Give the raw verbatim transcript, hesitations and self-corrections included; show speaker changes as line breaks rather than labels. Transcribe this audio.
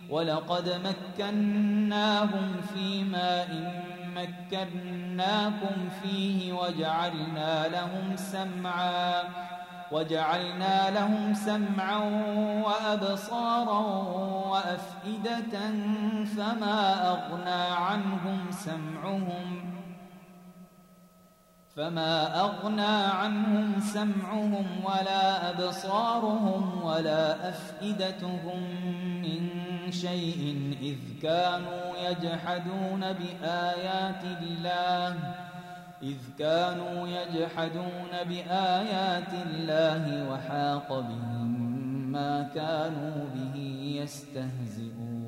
ولقد مكناهم في ماء مكناكم فيه وجعلنا لهم سمعا وجعلنا لهم سمعا وأبصارا وأفئدة فما أغنى عنهم سمعهم فما أغنى عنهم سمعهم ولا أبصارهم ولا أفئدتهم من شيء إذ كانوا يجحدون بآيات الله إذ كانوا يجحدون بآيات الله وحاق بهم ما كانوا به يستهزئون.